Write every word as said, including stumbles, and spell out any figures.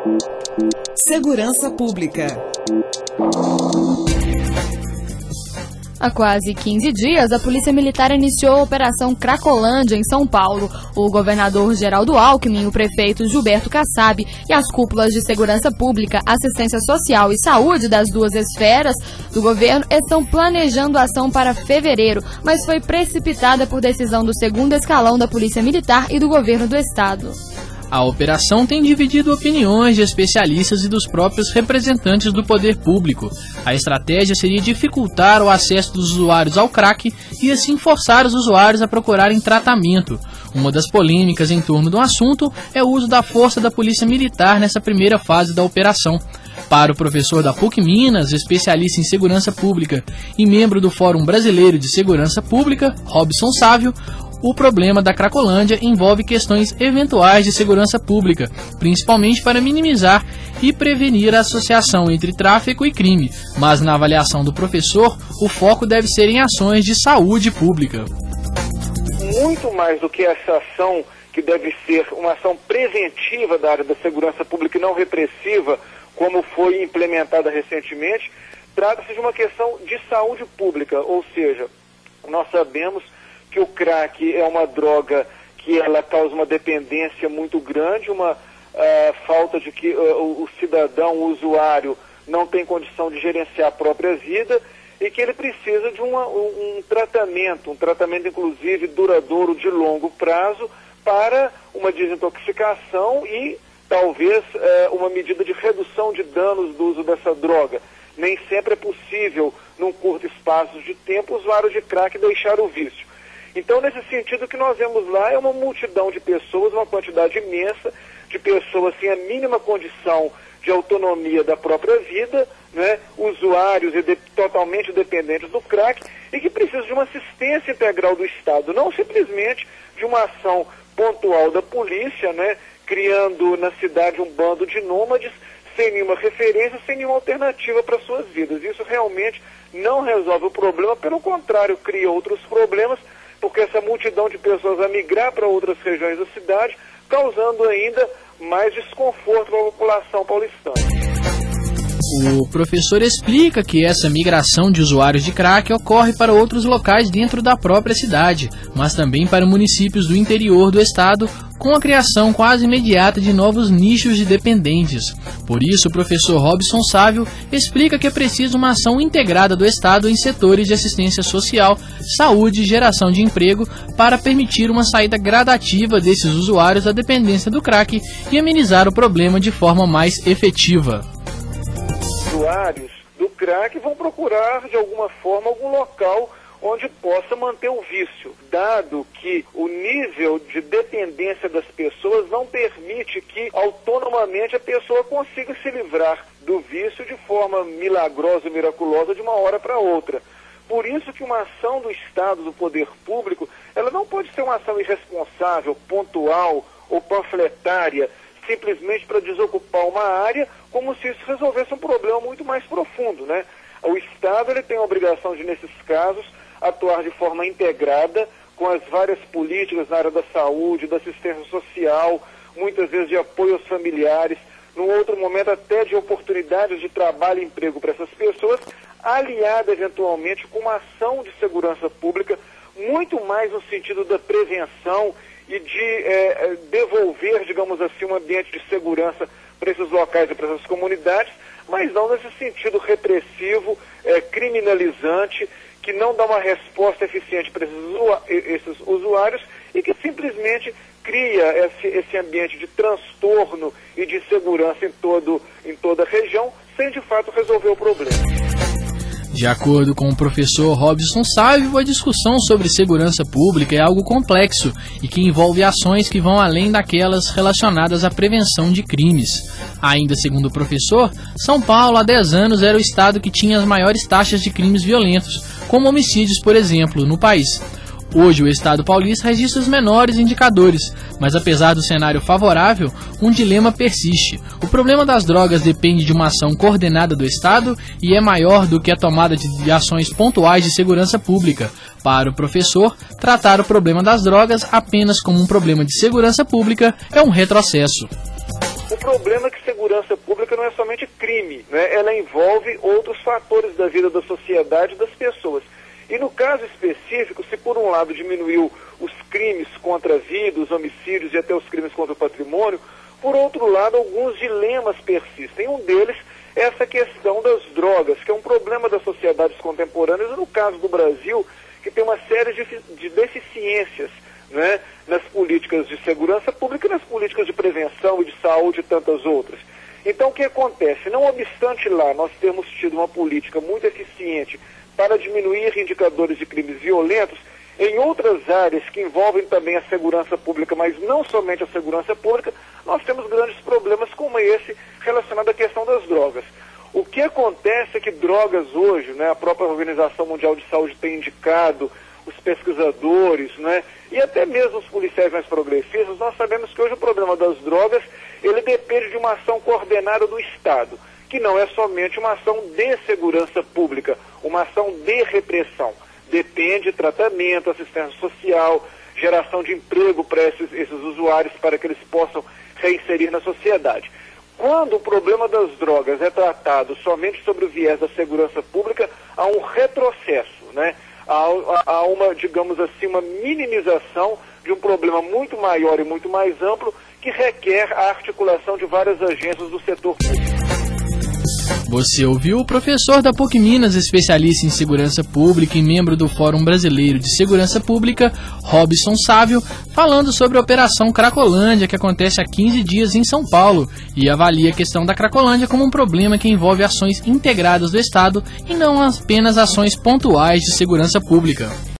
Segurança Pública. Há quase quinze dias, a Polícia Militar iniciou a Operação Cracolândia, em São Paulo. O governador Geraldo Alckmin, o prefeito Gilberto Kassab e as cúpulas de segurança pública, assistência social e saúde das duas esferas do governo estão planejando a ação para fevereiro, mas foi precipitada por decisão do segundo escalão da Polícia Militar e do governo do estado. A operação tem dividido opiniões de especialistas e dos próprios representantes do poder público. A estratégia seria dificultar o acesso dos usuários ao crack e assim forçar os usuários a procurarem tratamento. Uma das polêmicas em torno do assunto é o uso da força da Polícia Militar nessa primeira fase da operação. Para o professor da P U C Minas, especialista em segurança pública e membro do Fórum Brasileiro de Segurança Pública, Robson Sávio, o problema da Cracolândia envolve questões eventuais de segurança pública, principalmente para minimizar e prevenir a associação entre tráfico e crime, mas na avaliação do professor, o foco deve ser em ações de saúde pública. Muito mais do que essa ação que deve ser uma ação preventiva da área da segurança pública e não repressiva, como foi implementada recentemente, trata-se de uma questão de saúde pública, ou seja, nós sabemos que o crack é uma droga que ela causa uma dependência muito grande, uma uh, falta de que uh, o cidadão, o usuário, não tem condição de gerenciar a própria vida e que ele precisa de uma, um, um tratamento, um tratamento inclusive duradouro de longo prazo para uma desintoxicação e talvez uh, uma medida de redução de danos do uso dessa droga. Nem sempre é possível, num curto espaço de tempo, o usuário de crack deixar o vício. Então, nesse sentido, o que nós vemos lá é uma multidão de pessoas, uma quantidade imensa de pessoas sem a mínima condição de autonomia da própria vida, né, usuários e de, totalmente dependentes do crack e que precisam de uma assistência integral do Estado, não simplesmente de uma ação pontual da polícia, né, criando na cidade um bando de nômades sem nenhuma referência, sem nenhuma alternativa para suas vidas. Isso realmente não resolve o problema, pelo contrário, cria outros problemas, porque essa multidão de pessoas vai migrar para outras regiões da cidade, causando ainda mais desconforto para a população paulistana. O professor explica que essa migração de usuários de crack ocorre para outros locais dentro da própria cidade, mas também para municípios do interior do estado, com a criação quase imediata de novos nichos de dependentes. Por isso, o professor Robson Sávio explica que é preciso uma ação integrada do Estado em setores de assistência social, saúde e geração de emprego para permitir uma saída gradativa desses usuários da dependência do crack e amenizar o problema de forma mais efetiva. Usuários do crack vão procurar, de alguma forma, algum local onde possa manter o vício, dado que o nível de dependência das pessoas não permite que autonomamente a pessoa consiga se livrar do vício de forma milagrosa e miraculosa de uma hora para outra. Por isso que uma ação do Estado, do poder público, ela não pode ser uma ação irresponsável, pontual ou panfletária, simplesmente para desocupar uma área, como se isso resolvesse um problema muito mais profundo, né? O Estado ele tem a obrigação de, nesses casos, atuar de forma integrada com as várias políticas na área da saúde, da assistência social, muitas vezes de apoio aos familiares, num outro momento até de oportunidades de trabalho e emprego para essas pessoas, aliada eventualmente com uma ação de segurança pública, muito mais no sentido da prevenção e de é, devolver, digamos assim, um ambiente de segurança para esses locais e para essas comunidades, mas não nesse sentido repressivo, é, criminalizante, que não dá uma resposta eficiente para esses usuários e que simplesmente cria esse, esse ambiente de transtorno e de insegurança em, todo, em toda a região, sem de fato resolver o problema. De acordo com o professor Robson Sávio, a discussão sobre segurança pública é algo complexo e que envolve ações que vão além daquelas relacionadas à prevenção de crimes. Ainda segundo o professor, São Paulo há dez anos era o estado que tinha as maiores taxas de crimes violentos, como homicídios, por exemplo, no país. Hoje, o estado paulista registra os menores indicadores, mas apesar do cenário favorável, um dilema persiste. O problema das drogas depende de uma ação coordenada do Estado e é maior do que a tomada de ações pontuais de segurança pública. Para o professor, tratar o problema das drogas apenas como um problema de segurança pública é um retrocesso. O problema é que segurança pública não é somente crime, né? Ela envolve outros fatores da vida da sociedade e das pessoas. E no caso específico, se por um lado diminuiu os crimes contra a vida, os homicídios e até os crimes contra o patrimônio, por outro lado, alguns dilemas persistem. Um deles é essa questão das drogas, que é um problema das sociedades contemporâneas, e no caso do Brasil, que tem uma série de, de deficiências, né, nas políticas de segurança pública e nas políticas de prevenção e de saúde e tantas outras. Então, o que acontece? Não obstante lá nós termos tido uma política muito eficiente para diminuir indicadores de crimes violentos, em outras áreas que envolvem também a segurança pública, mas não somente a segurança pública, nós temos grandes problemas como esse relacionado à questão das drogas. O que acontece é que drogas hoje, né, a própria Organização Mundial de Saúde tem indicado, os pesquisadores, né, e até mesmo os policiais mais progressistas, nós sabemos que hoje o problema das drogas, ele depende de uma ação coordenada do Estado, que não é somente uma ação de segurança pública, uma ação de repressão. Depende de tratamento, assistência social, geração de emprego para esses, esses usuários, para que eles possam reinserir na sociedade. Quando o problema das drogas é tratado somente sobre o viés da segurança pública, há um retrocesso, né? Há, há uma, digamos assim, uma minimização de um problema muito maior e muito mais amplo que requer a articulação de várias agências do setor público. Você ouviu o professor da PUC Minas, especialista em segurança pública e membro do Fórum Brasileiro de Segurança Pública, Robson Sávio, falando sobre a Operação Cracolândia, que acontece há quinze dias em São Paulo, e avalia a questão da Cracolândia como um problema que envolve ações integradas do Estado e não apenas ações pontuais de segurança pública.